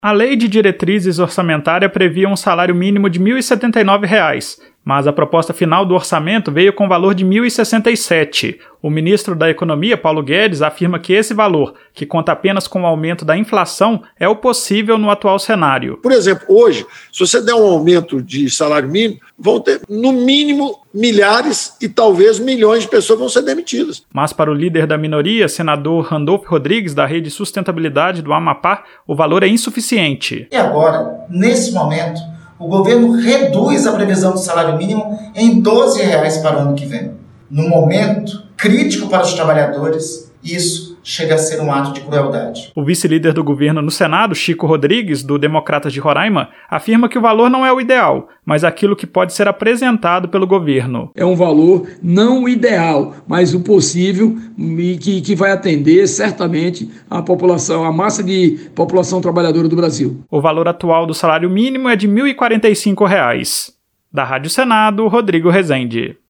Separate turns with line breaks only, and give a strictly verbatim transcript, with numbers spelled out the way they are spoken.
A Lei de Diretrizes Orçamentária previa um salário mínimo de mil e setenta e nove reais, mas a proposta final do orçamento veio com valor de mil e sessenta e sete. O ministro da Economia, Paulo Guedes, afirma que esse valor, que conta apenas com o aumento da inflação, é o possível no atual cenário.
Por exemplo, hoje, se você der um aumento de salário mínimo, vão ter, no mínimo, milhares e talvez milhões de pessoas vão ser demitidas.
Mas para o líder da minoria, senador Randolfo Rodrigues, da Rede Sustentabilidade do Amapá, o valor é insuficiente.
E agora, nesse momento, o governo reduz a previsão do salário mínimo em doze reais para o ano que vem. No momento crítico para os trabalhadores, isso chega a ser um ato de crueldade.
O vice-líder do governo no Senado, Chico Rodrigues, do Democratas de Roraima, afirma que o valor não é o ideal, mas aquilo que pode ser apresentado pelo governo.
É um valor não o ideal, mas o possível e que, que vai atender certamente a população, a massa de população trabalhadora do Brasil.
O valor atual do salário mínimo é de mil e quarenta e cinco reais. Da Rádio Senado, Rodrigo Rezende.